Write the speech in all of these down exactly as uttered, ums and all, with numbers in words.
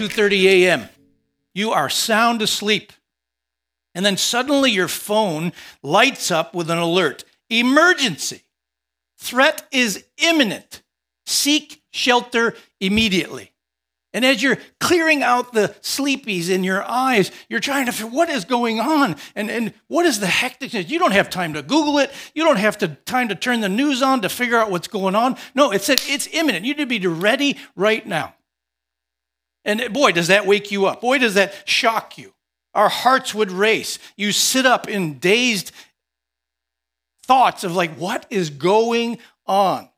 two thirty a.m. You are sound asleep. And then suddenly your phone lights up with an alert. Emergency. Threat is imminent. Seek shelter immediately. And as you're clearing out the sleepies in your eyes, you're trying to figure what is going on and, and what is the hecticness. You don't have time to Google it. You don't have to, time to turn the news on to figure out what's going on. No, it's, it's imminent. You need to be ready right now. And boy, does that wake you up. Boy, does that shock you. Our hearts would race. You sit up in dazed thoughts of like, what is going on?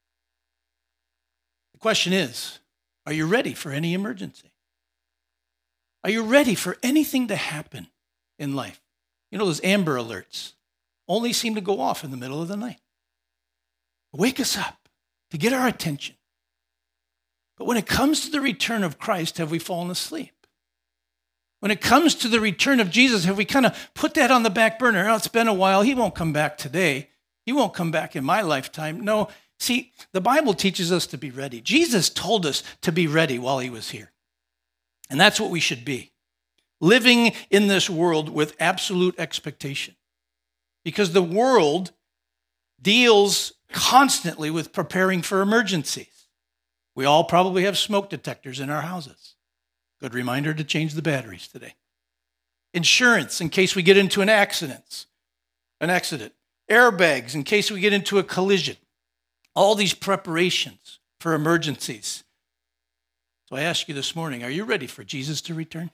The question is, are you ready for any emergency? Are you ready for anything to happen in life? You know, those Amber Alerts only seem to go off in the middle of the night. Wake us up to get our attention. But when it comes to the return of Christ, have we fallen asleep? When it comes to the return of Jesus, have we kind of put that on the back burner? Oh, it's been a while. He won't come back today. He won't come back in my lifetime. No. See, the Bible teaches us to be ready. Jesus told us to be ready while he was here. And that's what we should be. Living in this world with absolute expectation. Because the world deals constantly with preparing for emergencies. We all probably have smoke detectors in our houses. Good reminder to change the batteries today. Insurance in case we get into an accident. An accident. Airbags in case we get into a collision. All these preparations for emergencies. So I ask you this morning, are you ready for Jesus to return?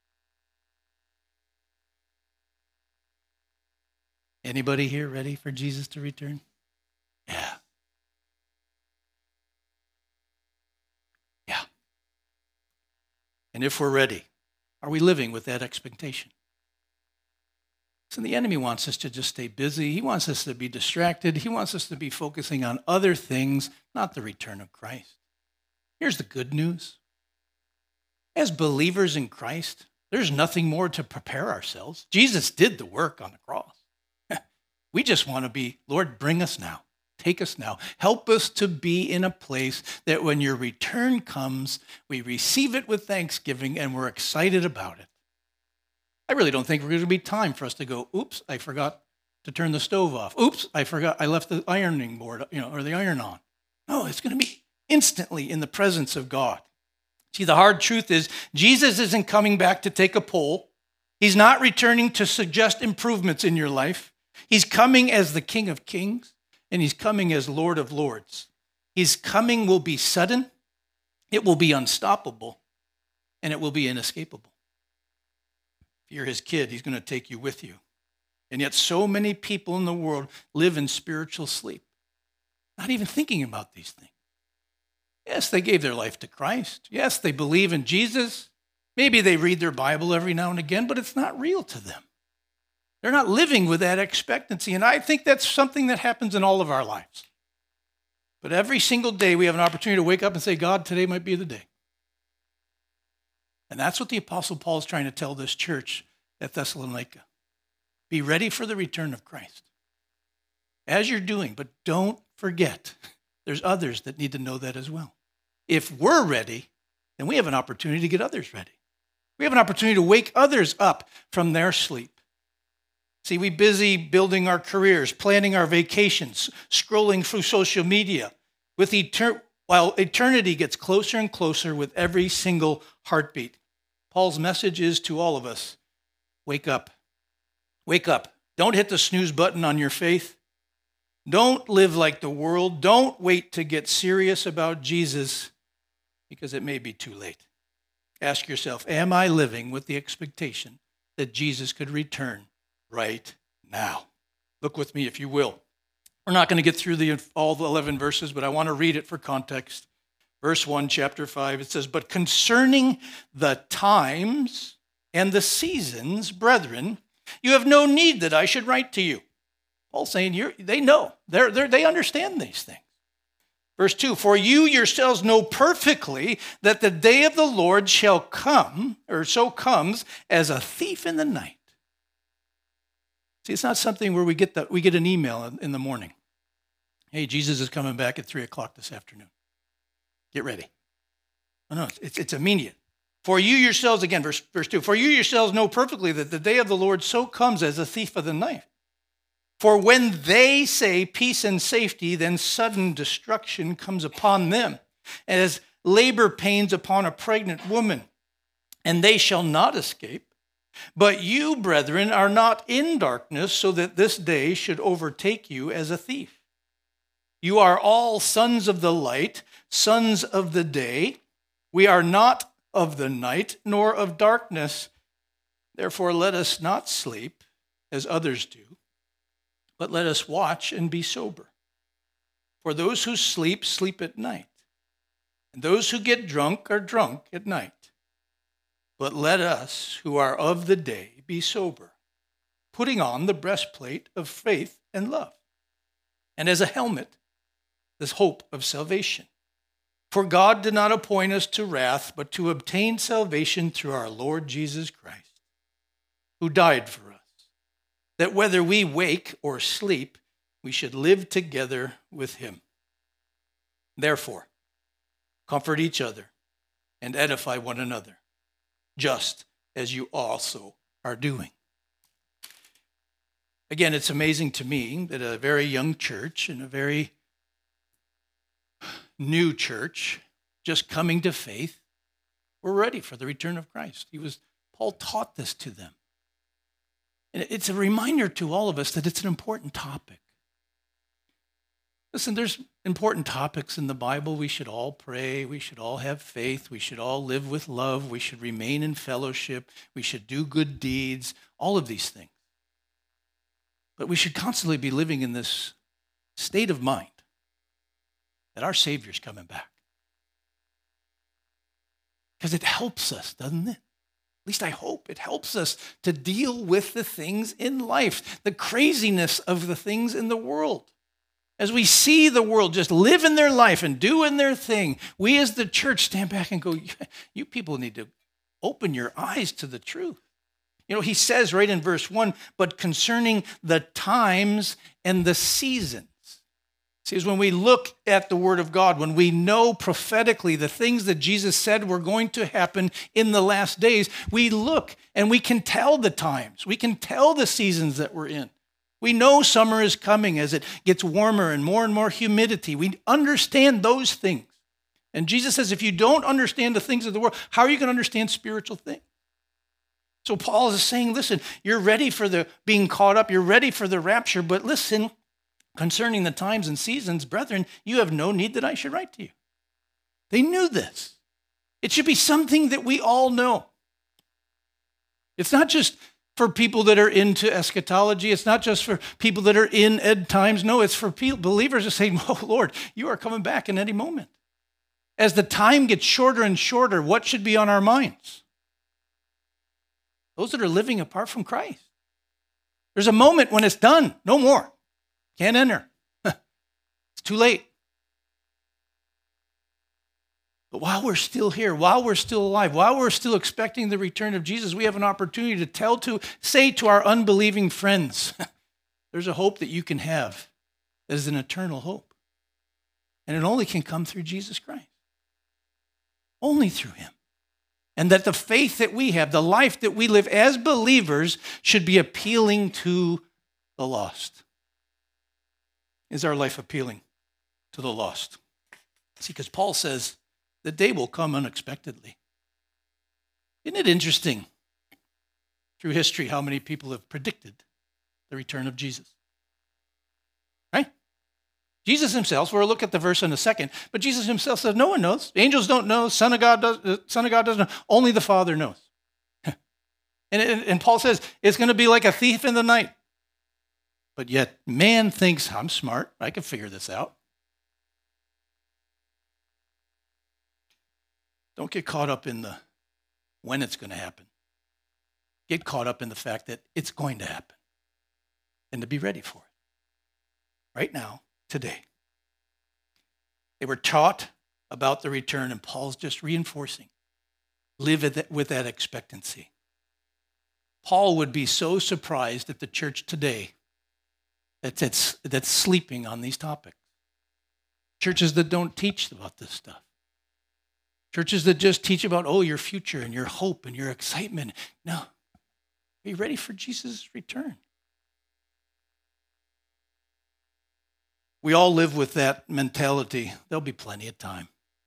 Anybody here ready for Jesus to return? Yeah. Yeah. And if we're ready, are we living with that expectation? So the enemy wants us to just stay busy. He wants us to be distracted. He wants us to be focusing on other things, not the return of Christ. Here's the good news. As believers in Christ, there's nothing more to prepare ourselves. Jesus did the work on the cross. We just want to be, Lord, bring us now. Take us now. Help us to be in a place that when your return comes, we receive it with thanksgiving and we're excited about it. I really don't think there's going to be time for us to go, oops, I forgot to turn the stove off. Oops, I forgot, I left the ironing board, you know, or the iron on. No, it's going to be instantly in the presence of God. See, the hard truth is Jesus isn't coming back to take a poll. He's not returning to suggest improvements in your life. He's coming as the King of Kings, and he's coming as Lord of Lords. His coming will be sudden, it will be unstoppable, and it will be inescapable. If you're his kid, he's going to take you with you. And yet so many people in the world live in spiritual sleep, not even thinking about these things. Yes, they gave their life to Christ. Yes, they believe in Jesus. Maybe they read their Bible every now and again, but it's not real to them. They're not living with that expectancy. And I think that's something that happens in all of our lives. But every single day we have an opportunity to wake up and say, God, today might be the day. And that's what the Apostle Paul is trying to tell this church at Thessalonica. Be ready for the return of Christ. As you're doing, but don't forget, there's others that need to know that as well. If we're ready, then we have an opportunity to get others ready. We have an opportunity to wake others up from their sleep. See, we busy building our careers, planning our vacations, scrolling through social media, with etern- while eternity gets closer and closer with every single heartbeat. Paul's message is to all of us, wake up. Wake up. Don't hit the snooze button on your faith. Don't live like the world. Don't wait to get serious about Jesus because it may be too late. Ask yourself, am I living with the expectation that Jesus could return right now? Look with me, if you will. We're not going to get through the, all the eleven verses, but I want to read it for context. Verse one, chapter five, it says, but concerning the times and the seasons, brethren, you have no need that I should write to you. Paul's saying you're, they know. They're, they're, they understand these things. Verse two, for you yourselves know perfectly that the day of the Lord shall come, or so comes, as a thief in the night. See, it's not something where we get the, we get an email in, in the morning. Hey, Jesus is coming back at three o'clock this afternoon. Get ready. Oh, no, it's, it's immediate. For you yourselves, again, verse, verse two, for you yourselves know perfectly that the day of the Lord so comes as a thief of the night. For when they say peace and safety, then sudden destruction comes upon them, as labor pains upon a pregnant woman, and they shall not escape. But you, brethren, are not in darkness, so that this day should overtake you as a thief. You are all sons of the light, sons of the day. We are not of the night, nor of darkness. Therefore, let us not sleep, as others do, but let us watch and be sober. For those who sleep, sleep at night, and those who get drunk are drunk at night. But let us, who are of the day, be sober, putting on the breastplate of faith and love, and as a helmet, this hope of salvation. For God did not appoint us to wrath, but to obtain salvation through our Lord Jesus Christ, who died for us, that whether we wake or sleep, we should live together with him. Therefore, comfort each other and edify one another, just as you also are doing. Again, it's amazing to me that a very young church and a very new church, just coming to faith, were ready for the return of Christ. He was, Paul taught this to them. And it's a reminder to all of us that it's an important topic. Listen, there's important topics in the Bible. We should all pray. We should all have faith. We should all live with love. We should remain in fellowship. We should do good deeds, all of these things. But we should constantly be living in this state of mind that our Savior's coming back. Because it helps us, doesn't it? At least I hope it helps us to deal with the things in life, the craziness of the things in the world. As we see the world just living their life and doing their thing, we as the church stand back and go, you people need to open your eyes to the truth. You know, he says right in verse one, but concerning the times and the seasons. See, is when we look at the Word of God, when we know prophetically the things that Jesus said were going to happen in the last days, we look and we can tell the times. We can tell the seasons that we're in. We know summer is coming as it gets warmer and more and more humidity. We understand those things. And Jesus says, if you don't understand the things of the world, how are you going to understand spiritual things? So Paul is saying, listen, you're ready for the being caught up. You're ready for the rapture. But listen, concerning the times and seasons, brethren, you have no need that I should write to you. They knew this. It should be something that we all know. It's not just for people that are into eschatology. It's not just for people that are in end times. No, it's for people, believers to say, oh, Lord, you are coming back in any moment. As the time gets shorter and shorter, what should be on our minds? Those that are living apart from Christ. There's a moment when it's done. No more. Can't enter. It's too late. But while we're still here, while we're still alive, while we're still expecting the return of Jesus, we have an opportunity to tell to, say to our unbelieving friends, there's a hope that you can have that is an eternal hope. And it only can come through Jesus Christ. Only through him. And that the faith that we have, the life that we live as believers, should be appealing to the lost. Is our life appealing to the lost? See, because Paul says, the day will come unexpectedly. Isn't it interesting through history how many people have predicted the return of Jesus? Right? Jesus himself, we'll look at the verse in a second, but Jesus himself says, no one knows. Angels don't know. Son of God, does, the Son of God doesn't know. Only the Father knows. and, and, and Paul says, it's going to be like a thief in the night. But yet man thinks, I'm smart. I can figure this out. Don't get caught up in the when it's going to happen. Get caught up in the fact that it's going to happen and to be ready for it. Right now, today. They were taught about the return, and Paul's just reinforcing. Live with that expectancy. Paul would be so surprised at the church today that's, that's, that's sleeping on these topics. Churches that don't teach about this stuff. Churches that just teach about, oh, your future and your hope and your excitement. No. Are you ready for Jesus' return? We all live with that mentality. There'll be plenty of time.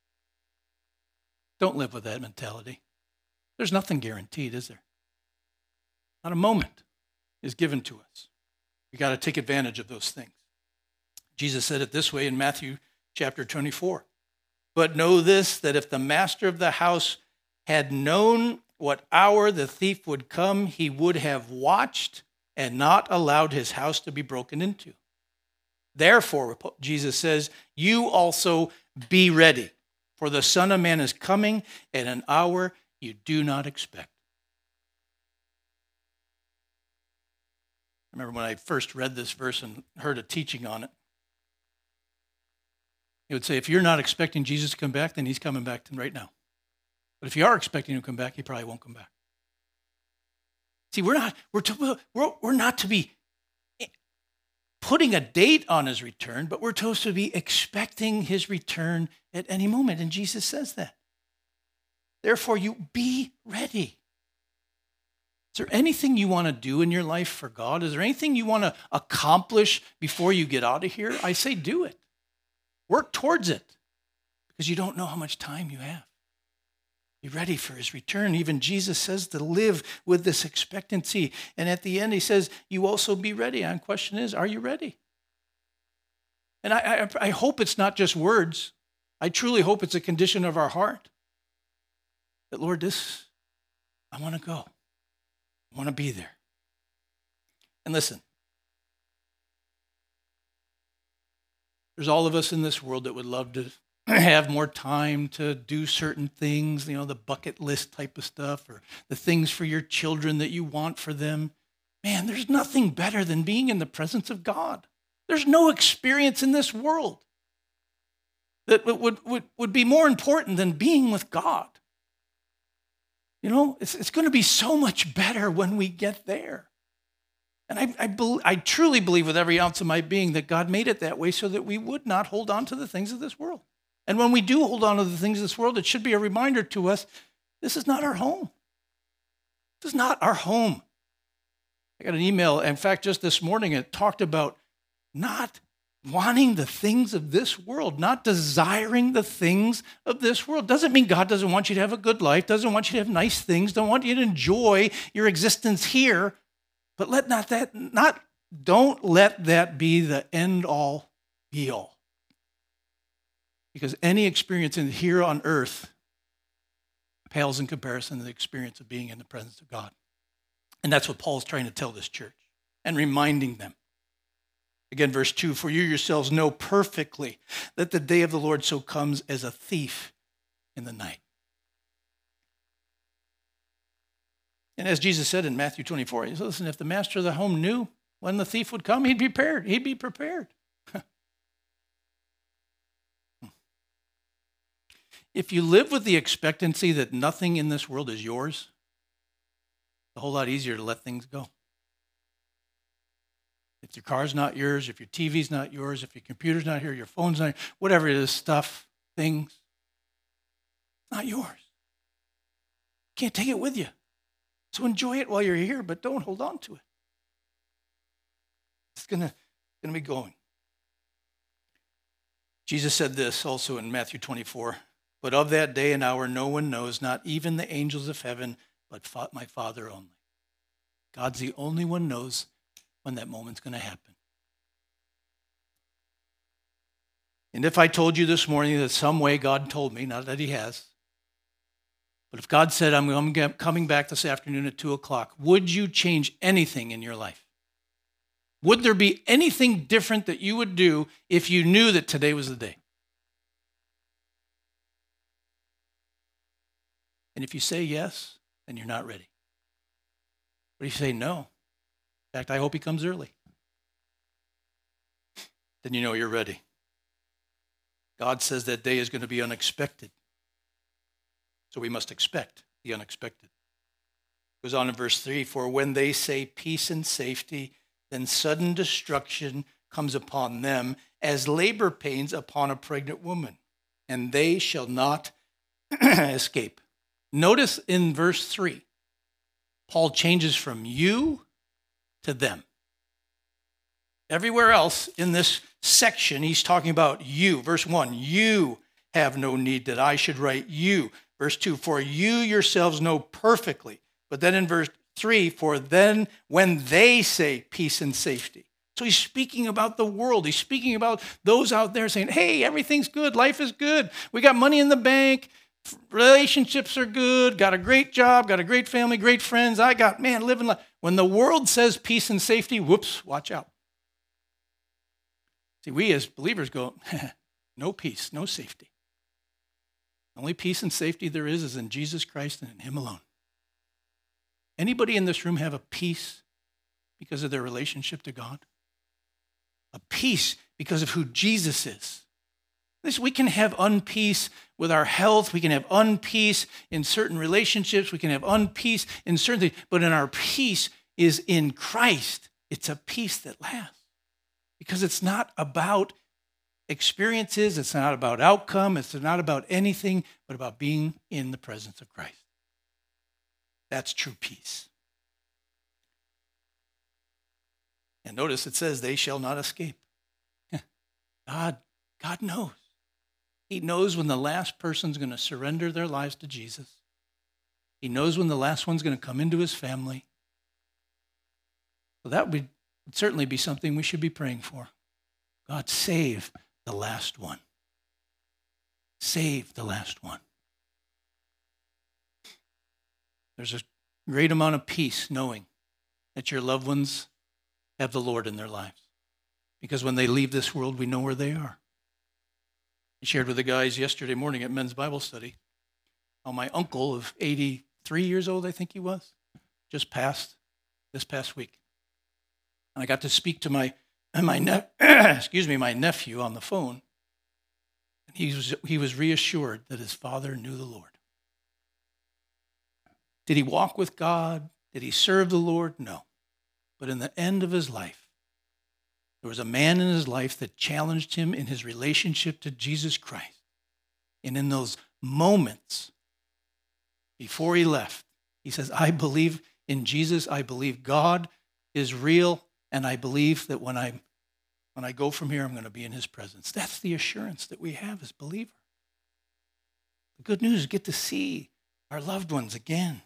Don't live with that mentality. There's nothing guaranteed, is there? Not a moment is given to us. We got to take advantage of those things. Jesus said it this way in Matthew chapter twenty-four. But know this, that if the master of the house had known what hour the thief would come, he would have watched and not allowed his house to be broken into. Therefore, Jesus says, you also be ready, for the Son of Man is coming at an hour you do not expect. I remember when I first read this verse and heard a teaching on it. It would say, if you're not expecting Jesus to come back, then he's coming back right now. But if you are expecting him to come back, he probably won't come back. See, we're not, we're, to, we're, we're not to be putting a date on his return, but we're supposed to be expecting his return at any moment. And Jesus says that. Therefore, you be ready. Is there anything you want to do in your life for God? Is there anything you want to accomplish before you get out of here? I say do it. Work towards it, because you don't know how much time you have. Be ready for his return. Even Jesus says to live with this expectancy. And at the end, he says, you also be ready. And the question is, are you ready? And I, I, I hope it's not just words. I truly hope it's a condition of our heart. That, Lord, this, I want to go. I want to be there. And listen, there's all of us in this world that would love to have more time to do certain things, you know, the bucket list type of stuff, or the things for your children that you want for them. Man, there's nothing better than being in the presence of God. There's no experience in this world that would, would, would be more important than being with God. You know, it's, it's going to be so much better when we get there. And I, I, be, I truly believe with every ounce of my being that God made it that way so that we would not hold on to the things of this world. And when we do hold on to the things of this world, it should be a reminder to us, this is not our home. This is not our home. I got an email, in fact, just this morning, it talked about not wanting the things of this world, not desiring the things of this world. Doesn't mean God doesn't want you to have a good life, doesn't want you to have nice things, don't want you to enjoy your existence here. But let not that, not, don't let that be the end all be all. Because any experience in here on earth pales in comparison to the experience of being in the presence of God. And that's what Paul's trying to tell this church and reminding them. Again, verse two, for you yourselves know perfectly that the day of the Lord so comes as a thief in the night. And as Jesus said in Matthew twenty-four, he said, listen, if the master of the home knew when the thief would come, he'd be prepared. He'd be prepared. If you live with the expectancy that nothing in this world is yours, it's a whole lot easier to let things go. If your car's not yours, if your T V's not yours, if your computer's not here, your phone's not, whatever it is, stuff, things, it's not yours. You can't take it with you. So enjoy it while you're here, but don't hold on to it. It's gonna, gonna be going. Jesus said this also in Matthew twenty-four, but of that day and hour no one knows, not even the angels of heaven, but my Father only. God's the only one knows when that moment's going to happen. And if I told you this morning that some way God told me, not that he has, but if God said, I'm coming back this afternoon at two o'clock, would you change anything in your life? Would there be anything different that you would do if you knew that today was the day? And if you say yes, then you're not ready. But if you say no, in fact, I hope he comes early, then you know you're ready. God says that day is going to be unexpected. So we must expect the unexpected. It goes on in verse three, for when they say peace and safety, then sudden destruction comes upon them as labor pains upon a pregnant woman, and they shall not escape. Notice in verse three, Paul changes from you to them. Everywhere else in this section, he's talking about you. Verse one, you have no need that I should write you. Verse two, for you yourselves know perfectly. But then in verse three, for then when they say peace and safety. So he's speaking about the world. He's speaking about those out there saying, hey, everything's good. Life is good. We got money in the bank. Relationships are good. Got a great job. Got a great family, great friends. I got, man, living life. When the world says peace and safety, whoops, watch out. See, we as believers go, no peace, no safety. The only peace and safety there is is in Jesus Christ and in him alone. Anybody in this room have a peace because of their relationship to God? A peace because of who Jesus is. This, we can have unpeace with our health. We can have unpeace in certain relationships. We can have unpeace in certain things. But in our peace is in Christ. It's a peace that lasts. Because it's not about experiences. It's not about outcome. It's not about anything but about being in the presence of Christ. That's true peace. And notice it says, they shall not escape. God, God knows. He knows when the last person's going to surrender their lives to Jesus. He knows when the last one's going to come into his family. So that would certainly be something we should be praying for. God, save the last one. Save the last one. There's a great amount of peace knowing that your loved ones have the Lord in their lives. Because when they leave this world, we know where they are. I shared with the guys yesterday morning at men's Bible study how my uncle of eighty-three years old, I think he was, just passed this past week. And I got to speak to my my ne- excuse me, my nephew on the phone. And he was he was reassured that his father knew the Lord. Did he walk with God? Did he serve the Lord? No. But in the end of his life, there was a man in his life that challenged him in his relationship to Jesus Christ. And in those moments before he left, he says, I believe in Jesus. I believe God is real. And I believe that when I when I go from here, I'm going to be in his presence. That's the assurance that we have as believers. The good news is get to see our loved ones again.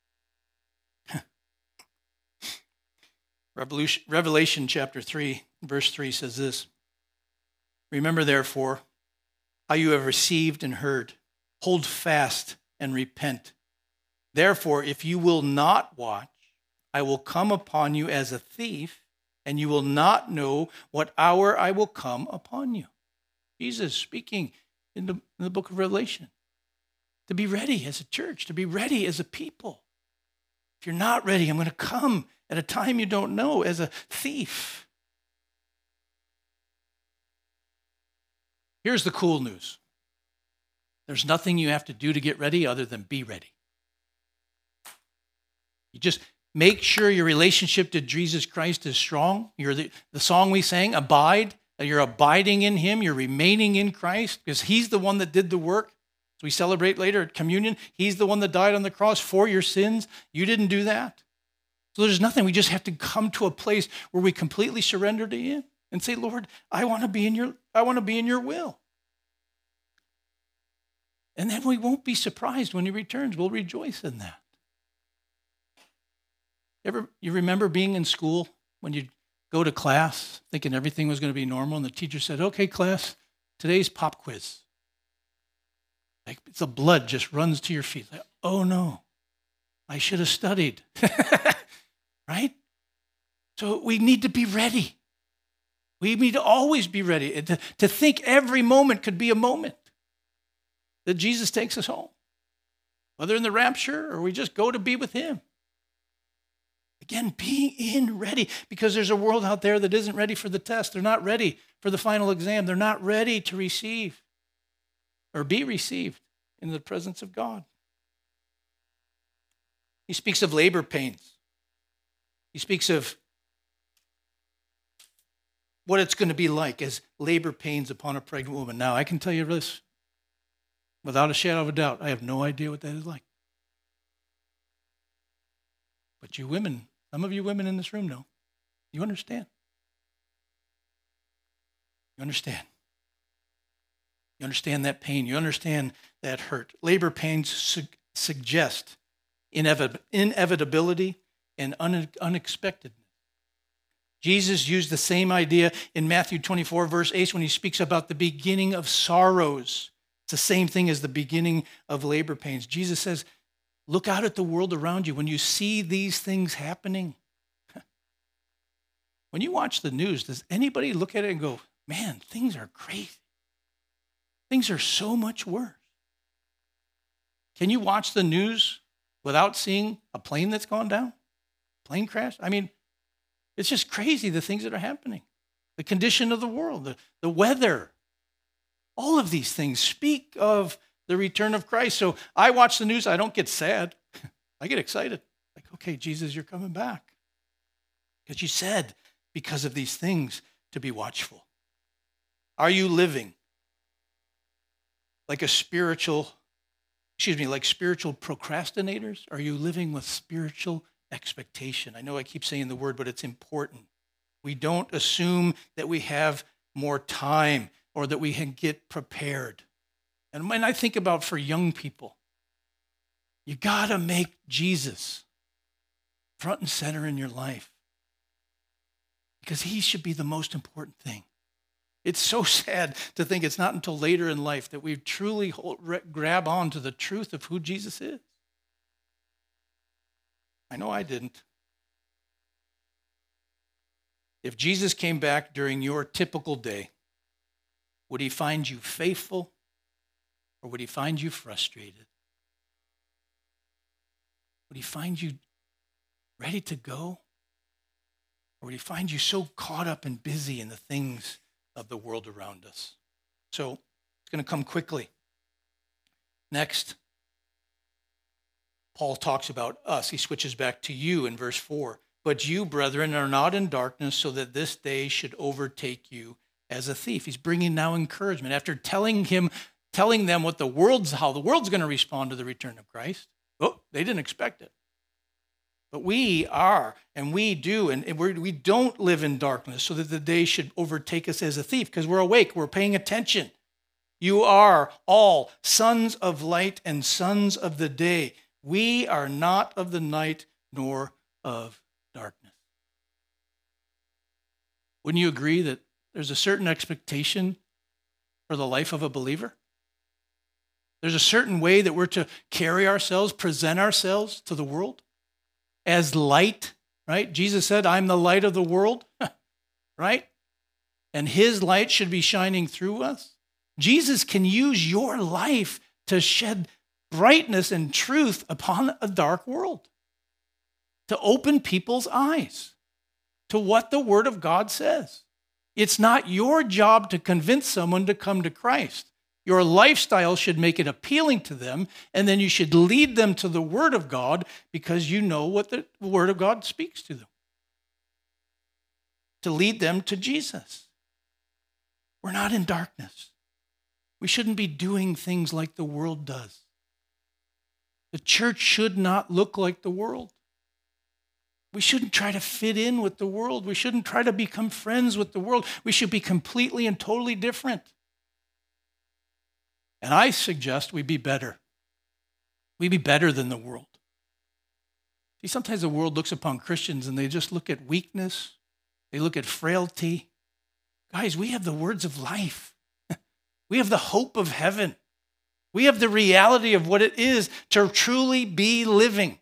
Revolution, Revelation chapter three, verse three says this. Remember, therefore, how you have received and heard. Hold fast and repent. Therefore, if you will not watch, I will come upon you as a thief, and you will not know what hour I will come upon you. Jesus speaking in the, in the book of Revelation. To be ready as a church, to be ready as a people. If you're not ready, I'm going to come at a time you don't know as a thief. Here's the cool news. There's nothing you have to do to get ready other than be ready. You just make sure your relationship to Jesus Christ is strong. You're the, the song we sang, abide. You're abiding in him. You're remaining in Christ because he's the one that did the work. As we celebrate later at communion, he's the one that died on the cross for your sins. You didn't do that. So there's nothing. We just have to come to a place where we completely surrender to him and say, Lord, I want to be in your, I want to be in your will. And then we won't be surprised when he returns. We'll rejoice in that. Ever, you remember being in school when you'd go to class thinking everything was going to be normal and the teacher said, okay, class, today's pop quiz. Like the blood just runs to your feet. Like, oh no, I should have studied. Right? So we need to be ready. We need to always be ready. To, to think every moment could be a moment that Jesus takes us home. Whether in the rapture or we just go to be with him. Again, being in ready, because there's a world out there that isn't ready for the test. They're not ready for the final exam. They're not ready to receive or be received in the presence of God. He speaks of labor pains. He speaks of what it's going to be like as labor pains upon a pregnant woman. Now, I can tell you this. Without a shadow of a doubt, I have no idea what that is like. But you women, some of you women in this room know. You understand. You understand. You understand that pain. You understand that hurt. Labor pains su- suggest inevit- inevitability and un- unexpectedness. Jesus used the same idea in Matthew twenty-four, verse eight, when he speaks about the beginning of sorrows. It's the same thing as the beginning of labor pains. Jesus says, look out at the world around you. When you see these things happening, when you watch the news, does anybody look at it and go, man, things are crazy. Things are so much worse. Can you watch the news without seeing a plane that's gone down? Plane crash? I mean, it's just crazy, the things that are happening. The condition of the world, the, the weather. All of these things speak of the return of Christ. So I watch the news. I don't get sad. I get excited. Like, okay, Jesus, you're coming back. Because you said, because of these things, to be watchful. Are you living like a spiritual, excuse me, like spiritual procrastinators? Are you living with spiritual expectation? I know I keep saying the word, but it's important. We don't assume that we have more time or that we can get prepared. And when I think about for young people, you got to make Jesus front and center in your life because he should be the most important thing. It's so sad to think it's not until later in life that we truly hold, grab on to the truth of who Jesus is. I know I didn't. If Jesus came back during your typical day, would he find you faithful or would he find you frustrated? Would he find you ready to go? Or would he find you so caught up and busy in the things of the world around us? So it's going to come quickly. Next, Paul talks about us. He switches back to you in verse four. But you, brethren, are not in darkness so that this day should overtake you as a thief. He's bringing now encouragement. After telling him, telling them what the world's, how the world's going to respond to the return of Christ. Oh, they didn't expect it. But we are, and we do, and we're, we don't live in darkness so that the day should overtake us as a thief because we're awake, we're paying attention. You are all sons of light and sons of the day. We are not of the night nor of darkness. Wouldn't you agree that there's a certain expectation for the life of a believer? There's a certain way that we're to carry ourselves, present ourselves to the world as light, right? Jesus said, I'm the light of the world, right? And his light should be shining through us. Jesus can use your life to shed brightness and truth upon a dark world, to open people's eyes to what the Word of God says. It's not your job to convince someone to come to Christ. Your lifestyle should make it appealing to them, and then you should lead them to the Word of God because you know what the Word of God speaks to them. To lead them to Jesus. We're not in darkness. We shouldn't be doing things like the world does. The church should not look like the world. We shouldn't try to fit in with the world. We shouldn't try to become friends with the world. We should be completely and totally different. And I suggest we be better. We be better than the world. See, sometimes the world looks upon Christians and they just look at weakness. They look at frailty. Guys, we have the words of life. We have the hope of heaven. We have the reality of what it is to truly be living.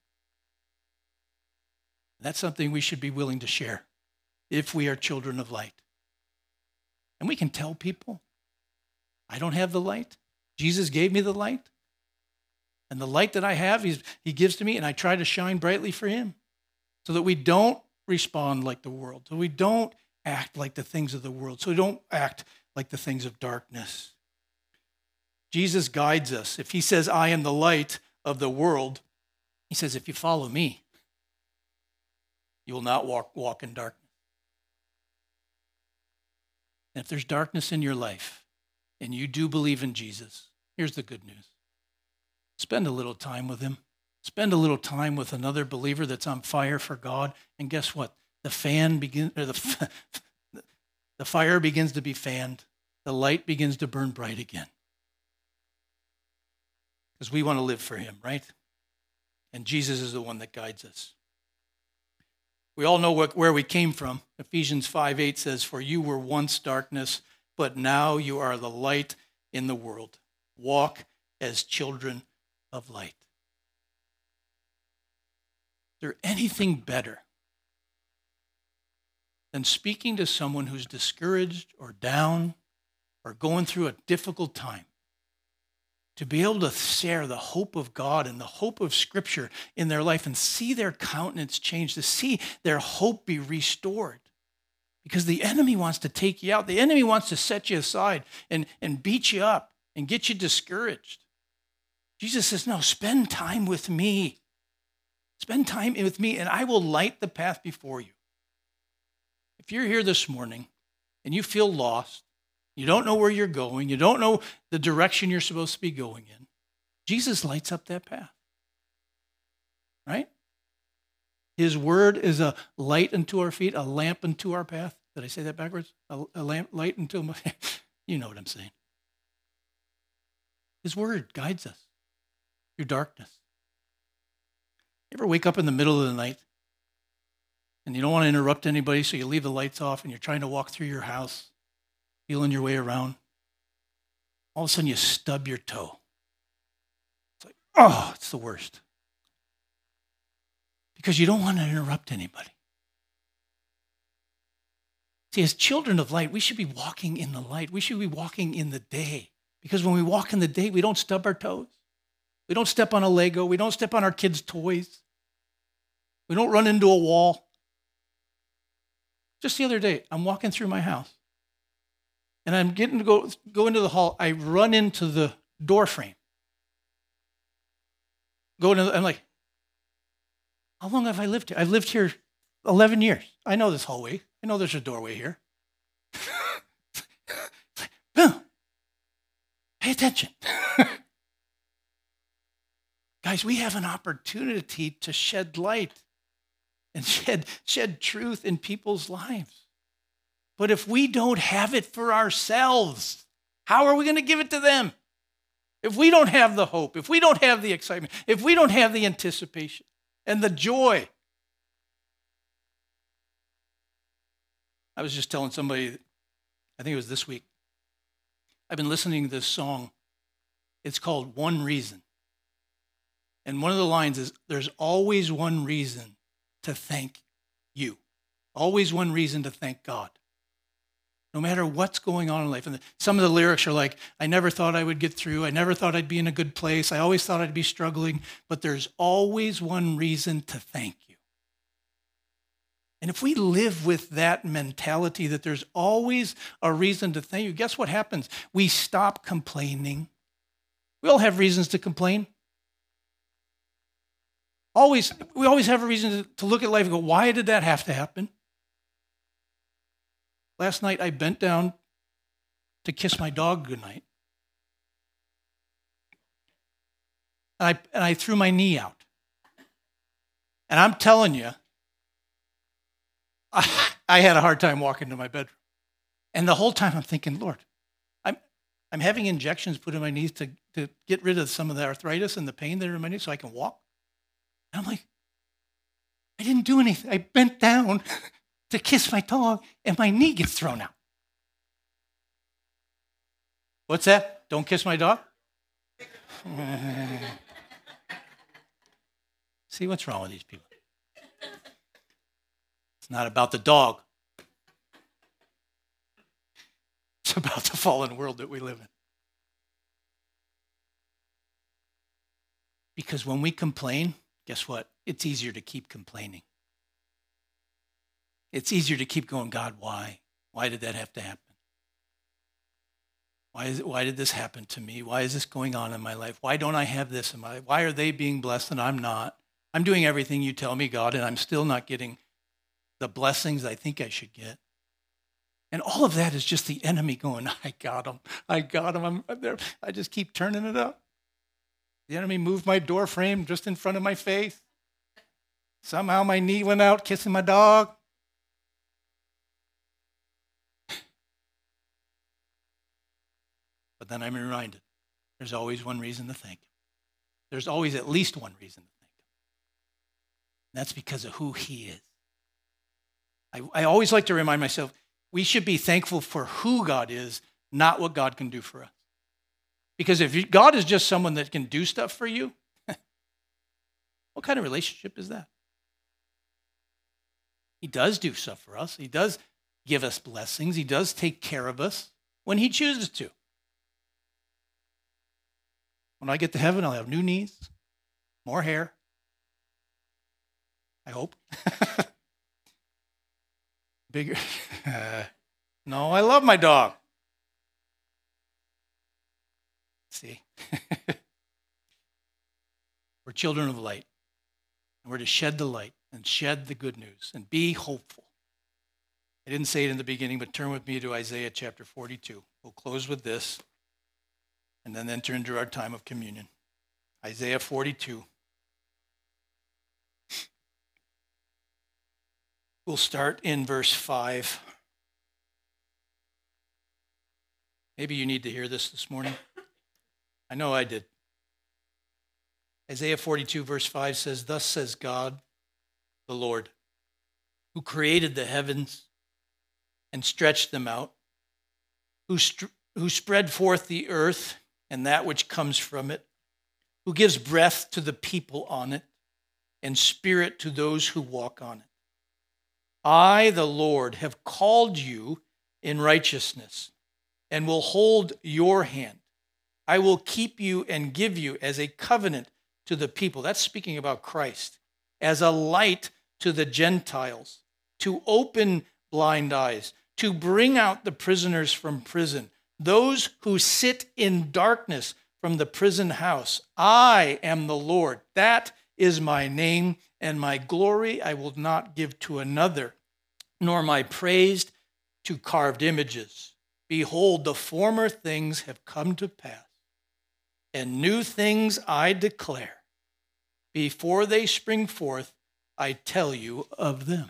That's something we should be willing to share if we are children of light. And we can tell people, I don't have the light. Jesus gave me the light. And the light that I have, he's, he gives to me, and I try to shine brightly for him so that we don't respond like the world, so we don't act like the things of the world, so we don't act like the things of darkness. Jesus guides us. If he says, I am the light of the world, he says, if you follow me, you will not walk, walk in darkness. And if there's darkness in your life and you do believe in Jesus, Here's the good news. Spend a little time with him. Spend a little time with another believer that's on fire for God. And guess what? The fan begins, or the, the fire begins to be fanned. The light begins to burn bright again. Because we want to live for him, right? And Jesus is the one that guides us. We all know what, where we came from. Ephesians five eight says, "For you were once darkness, but now you are the light in the world. Walk as children of light." Is there anything better than speaking to someone who's discouraged or down or going through a difficult time? To be able to share the hope of God and the hope of Scripture in their life and see their countenance change, to see their hope be restored. Because the enemy wants to take you out. The enemy wants to set you aside and, and beat you up and get you discouraged. Jesus says, no, spend time with me. Spend time with me and I will light the path before you. If you're here this morning and you feel lost, you don't know where you're going, you don't know the direction you're supposed to be going in, Jesus lights up that path. Right? His word is a light unto our feet, a lamp unto our path. Did I say that backwards? A, a lamp, light unto my... You know what I'm saying. His word guides us through darkness. You ever wake up in the middle of the night and you don't want to interrupt anybody, so you leave the lights off and you're trying to walk through your house, feeling your way around. All of a sudden you stub your toe. It's like, oh, it's the worst. Because you don't want to interrupt anybody. See, as children of light, we should be walking in the light. We should be walking in the day. Because when we walk in the day, we don't stub our toes. We don't step on a Lego. We don't step on our kids' toys. We don't run into a wall. Just the other day, I'm walking through my house. And I'm getting to go, go into the hall. I run into the door frame. Go into the, I'm like, how long have I lived here? I've lived here eleven years. I know this hallway. I know there's a doorway here. Boom. Pay attention. Guys, we have an opportunity to shed light and shed, shed truth in people's lives. But if we don't have it for ourselves, how are we going to give it to them? If we don't have the hope, if we don't have the excitement, if we don't have the anticipation and the joy. I was just telling somebody, I think it was this week, I've been listening to this song. It's called One Reason. And one of the lines is, there's always one reason to thank you. Always one reason to thank God. No matter what's going on in life. And some of the lyrics are like, I never thought I would get through. I never thought I'd be in a good place. I always thought I'd be struggling. But there's always one reason to thank you. And if we live with that mentality that there's always a reason to thank you, guess what happens? We stop complaining. We all have reasons to complain. Always, we always have a reason to, to look at life and go, why did that have to happen? Last night, I bent down to kiss my dog goodnight. And I, and I threw my knee out. And I'm telling you, I, I had a hard time walking to my bedroom. And the whole time I'm thinking, Lord, I'm, I'm having injections put in my knees to, to get rid of some of the arthritis and the pain that are in my knees so I can walk. And I'm like, I didn't do anything. I bent down to kiss my dog, and my knee gets thrown out. What's that? Don't kiss my dog? See, what's wrong with these people? It's not about the dog. It's about the fallen world that we live in. Because when we complain, guess what? It's easier to keep complaining. It's easier to keep going, God, why? Why did that have to happen? Why is it, why did this happen to me? Why is this going on in my life? Why don't I have this in my life? Why are they being blessed and I'm not? I'm doing everything you tell me, God, and I'm still not getting the blessings I think I should get. And all of that is just the enemy going, I got him. I got him. I'm, I'm there. I just keep turning it up. The enemy moved my door frame just in front of my face. Somehow my knee went out kissing my dog. But then I'm reminded, there's always one reason to thank him. There's always at least one reason to thank him. And that's because of who he is. I, I always like to remind myself, we should be thankful for who God is, not what God can do for us. Because if you, God is just someone that can do stuff for you, what kind of relationship is that? He does do stuff for us. He does give us blessings. He does take care of us when he chooses to. When I get to heaven, I'll have new knees, more hair. I hope. Bigger. Uh, no, I love my dog. See? We're children of light. And we're to shed the light and shed the good news and be hopeful. I didn't say it in the beginning, but turn with me to Isaiah chapter forty-two. We'll close with this and then enter into our time of communion. Isaiah forty-two. We'll start in verse five. Maybe you need to hear this this morning. I know I did. Isaiah forty-two, verse five says, "Thus says God, the Lord, who created the heavens and stretched them out, who, st- who spread forth the earth and that which comes from it, who gives breath to the people on it and spirit to those who walk on it. I, the Lord, have called you in righteousness and will hold your hand. I will keep you and give you as a covenant to the people." That's speaking about Christ. "As a light to the Gentiles, to open blind eyes, to bring out the prisoners from prison, those who sit in darkness from the prison house. I am the Lord. That is my name, and my glory I will not give to another, nor my praise to carved images. Behold, the former things have come to pass, and new things I declare. Before they spring forth, I tell you of them."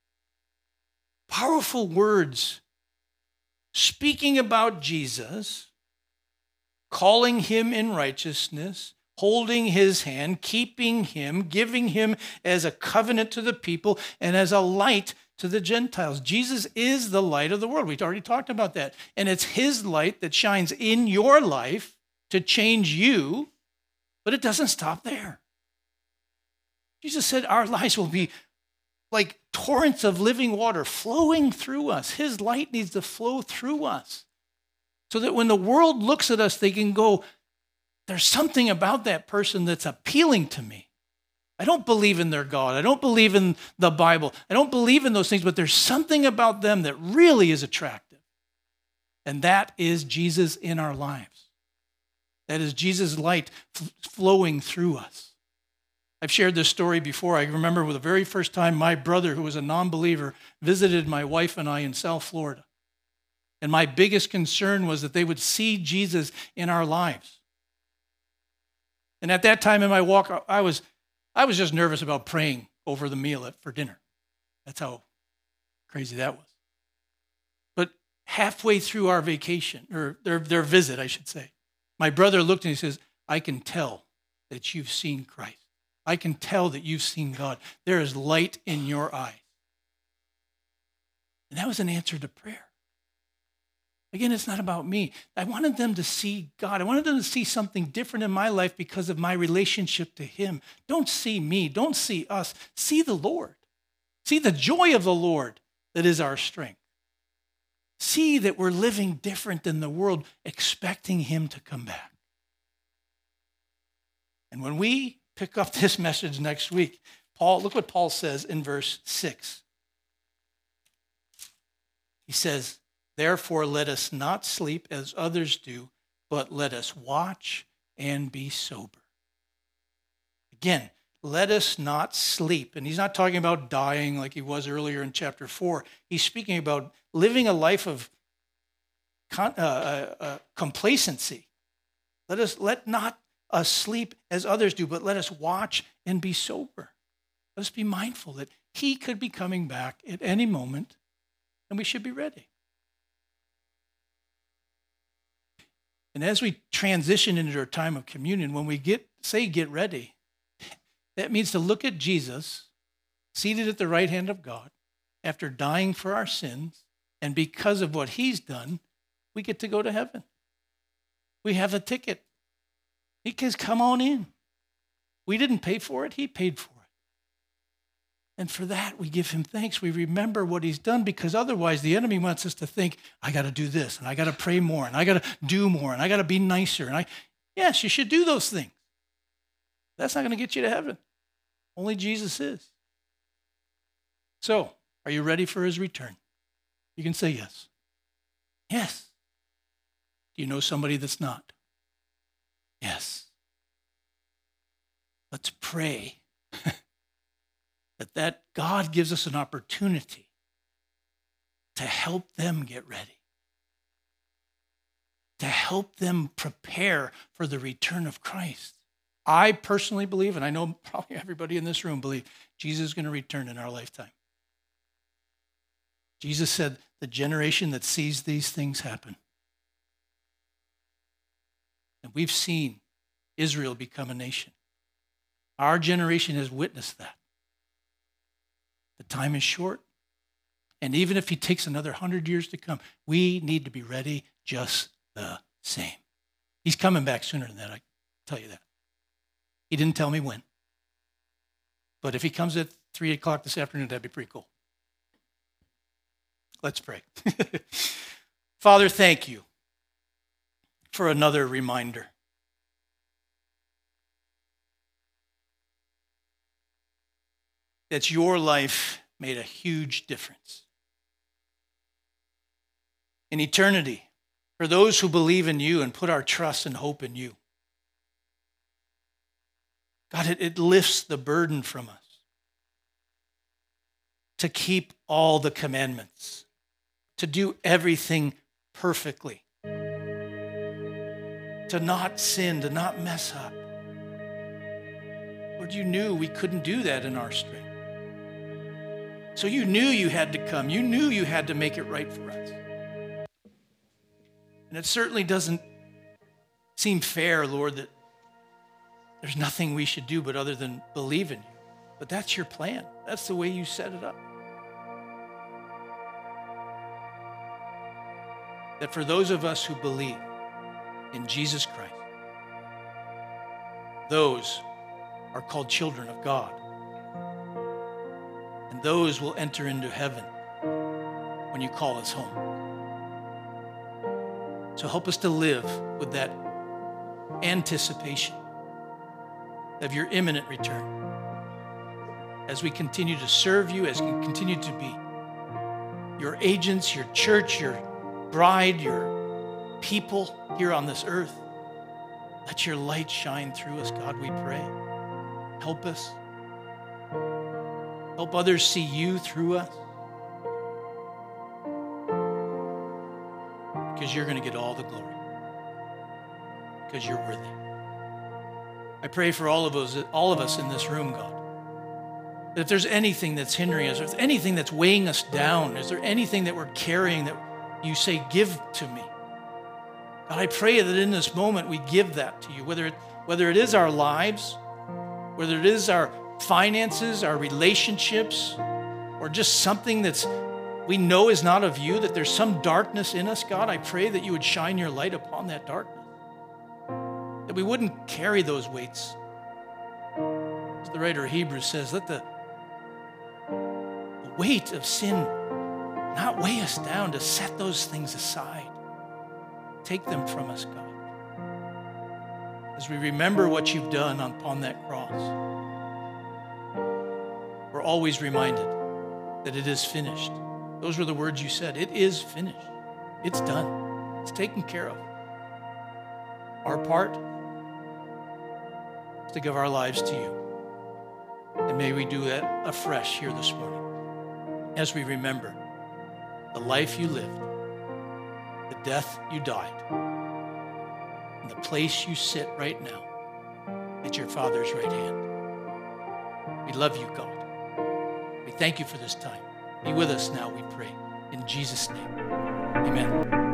Powerful words speaking about Jesus, calling him in righteousness, holding his hand, keeping him, giving him as a covenant to the people and as a light to the Gentiles. Jesus is the light of the world. We've already talked about that. And it's his light that shines in your life to change you, but it doesn't stop there. Jesus said our lives will be like torrents of living water flowing through us. His light needs to flow through us so that when the world looks at us, they can go, there's something about that person that's appealing to me. I don't believe in their God. I don't believe in the Bible. I don't believe in those things, but there's something about them that really is attractive. And that is Jesus in our lives. That is Jesus' light f- flowing through us. I've shared this story before. I remember the very first time my brother, who was a non-believer, visited my wife and I in South Florida. And my biggest concern was that they would see Jesus in our lives. And at that time in my walk, I was I was just nervous about praying over the meal at, for dinner. That's how crazy that was. But halfway through our vacation, or their, their visit, I should say, my brother looked and he says, "I can tell that you've seen Christ. I can tell that you've seen God. There is light in your eyes." And that was an answer to prayer. Again, it's not about me. I wanted them to see God. I wanted them to see something different in my life because of my relationship to him. Don't see me. Don't see us. See the Lord. See the joy of the Lord that is our strength. See that we're living different than the world, expecting him to come back. And when we pick up this message next week, Paul, look what Paul says in verse six. He says, "Therefore, let us not sleep as others do, but let us watch and be sober." Again, let us not sleep. And he's not talking about dying like he was earlier in chapter four. He's speaking about living a life of con- uh, uh, uh, complacency. Let us let not us sleep as others do, but let us watch and be sober. Let us be mindful that he could be coming back at any moment, and we should be ready. And as we transition into our time of communion, when we get say get ready, that means to look at Jesus seated at the right hand of God after dying for our sins, and because of what he's done, we get to go to heaven. We have a ticket. He says, come on in. We didn't pay for it. He paid for it. And for that, we give him thanks. We remember what he's done, because otherwise the enemy wants us to think, I got to do this, and I got to pray more, and I got to do more, and I got to be nicer. And I, yes, you should do those things. That's not going to get you to heaven. Only Jesus is. So, are you ready for his return? You can say yes. Yes. Do you know somebody that's not? Yes. Let's pray that, that God gives us an opportunity to help them get ready, to help them prepare for the return of Christ. I personally believe, and I know probably everybody in this room believe, Jesus is going to return in our lifetime. Jesus said, the generation that sees these things happen. And we've seen Israel become a nation. Our generation has witnessed that. The time is short. And even if he takes another hundred years to come, we need to be ready just the same. He's coming back sooner than that, I tell you that. He didn't tell me when. But if he comes at three o'clock this afternoon, that'd be pretty cool. Let's pray. Father, thank you for another reminder. That your life made a huge difference. In eternity, for those who believe in you and put our trust and hope in you. God, it, it lifts the burden from us to keep all the commandments, to do everything perfectly, to not sin, to not mess up. Lord, you knew we couldn't do that in our strength. So you knew you had to come. You knew you had to make it right for us. And it certainly doesn't seem fair, Lord, that there's nothing we should do but other than believe in you. But that's your plan. That's the way you set it up. That for those of us who believe in Jesus Christ, those are called children of God. And those will enter into heaven when you call us home. So help us to live with that anticipation of your imminent return as we continue to serve you, as we continue to be your agents, your church, your bride, your people here on this earth. Let your light shine through us, God, we pray. Help us. Help others see you through us. Because you're going to get all the glory. Because you're worthy. I pray for all of us, all of us in this room, God, that if there's anything that's hindering us, if there's anything that's weighing us down, is there anything that we're carrying that you say, give to me? God, I pray that in this moment we give that to you, whether it, whether it is our lives, whether it is our finances, our relationships, or just something that's we know is not of you, that there's some darkness in us, God. I pray that you would shine your light upon that darkness. That we wouldn't carry those weights. As the writer of Hebrews says, let the, the weight of sin not weigh us down, to set those things aside. Take them from us, God. As we remember what you've done upon that cross, we're always reminded that it is finished. Those were the words you said. It is finished. It's done. It's taken care of. Our part is to give our lives to you. And may we do that afresh here this morning as we remember the life you lived, the death you died, and the place you sit right now at your Father's right hand. We love you, God. We thank you for this time. Be with us now, we pray. In Jesus' name, amen.